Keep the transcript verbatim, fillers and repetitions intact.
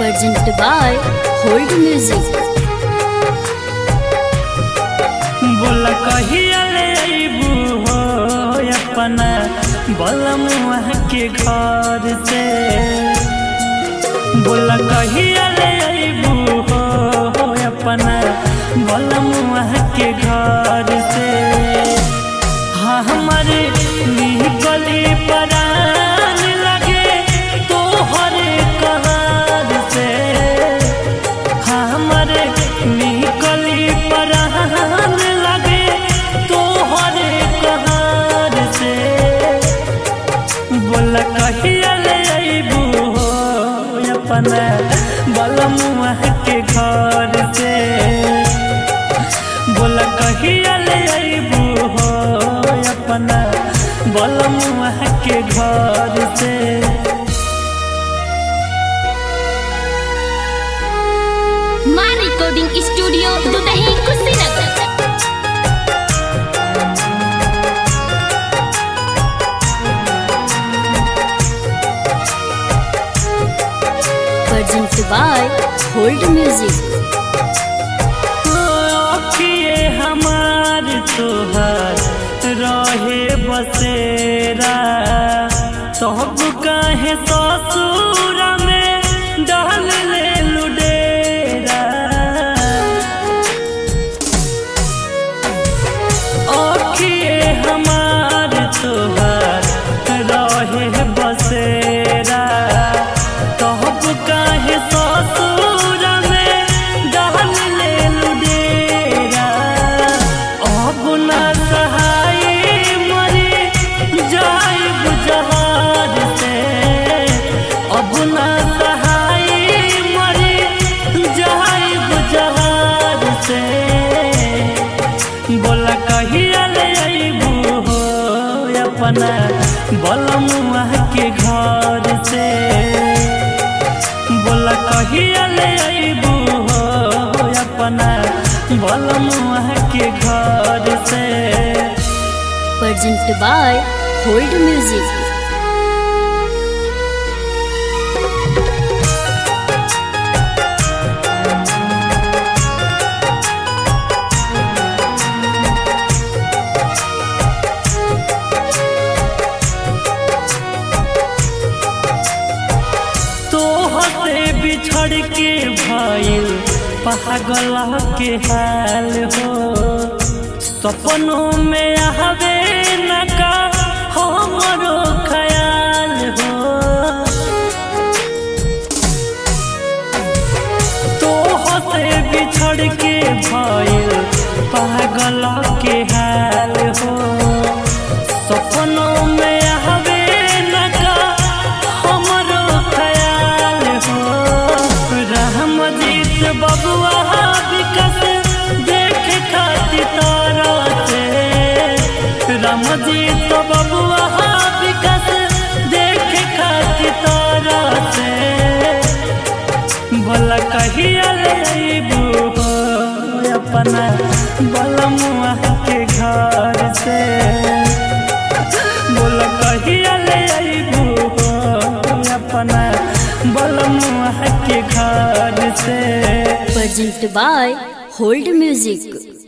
Presented by Hold Music. बोल कहिया ले अइबू हो अपना बलमुआ के घर से। बोल कहिया ले अइबू हो अपना बलमुआ के घर से। हाँ हमारे गली परान लगे तोहर कहर से। हाँ हमारे गली परान लगे तोहर कहर से। बोल कहिया ले अइबू हो अपना बलमुआ के घर से। बोल कहिया ले अइबू हो अपना बलमुआ के घर से। मां recording studio Dudhahi Kushinagar. Presented by Hold Music. अखिए हमार तोहर रहे बसेरा तब काहे ससुर में डाल ले लुडेरा। अखिए हमार तोहर रहे बसेरा तब काहे ससुर में डाल ले लुडेरा। अब ना सहाय मरी जाई बुझार से। अब ना सहाय मरी जाई बुझार से। बोल कहिया ले अइबू हो अपना बलमुआ के घर से। बोल कहिया ले अइबू हो अपना बलमुआ के घर से। Presented by Hold Music. तोहसे बिछड़ के भइल पागल के हाल हो। सपनों में आवे न का हमरो ख्याल हो। तोहसे बिछड़ के भइल पागल के हाल हो। सपनों में आवे न का हमरो ख्याल हो। रहमजीत बबुआ विकस देख खातिर तारा से। रामजीत बबुआ विकस देख खातिर तारा से। बोल कहिया ले अइबू हो अपना बलमुआ के घर से। बोल कहिया ले अइबू हो अपना बलमुआ के घर से। Presented by Hold Music.